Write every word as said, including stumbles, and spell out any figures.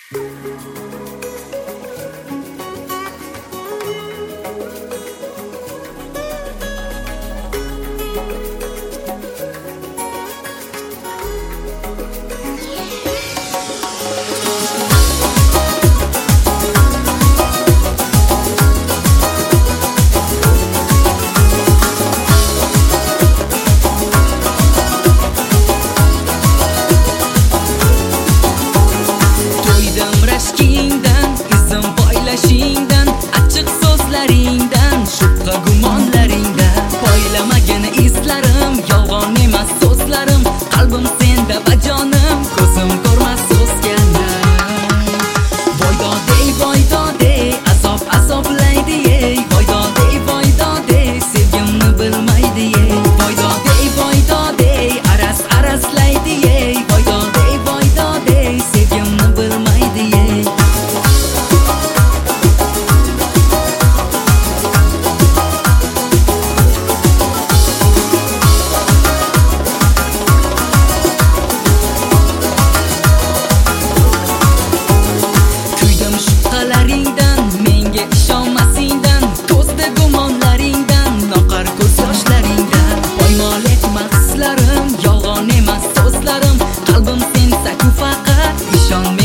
Achchiq so'zlaringdan, shubha gumonlaringdan poylamagin izlarim, yolg'on emas so'zlarim. Qalbim senda va jonim, ko'zim ko'rmas so'zgani. Voydodey, voydodey, azob azoblaydi ey. Voydodey, voydodey, sevgimni bilmaydi ey. Voydodey, voydodey, aras araslaydi ey. Voydodey, voydodey, sevgimni bilmaydi ey. Menga ishonmasingdan, ko'zda gumonlaringdan, noqar ko'z yoshlaringdan poymol etma hislarim, yolg'on emas so'zlarim. Qalbim sensa-ku faqat ishon.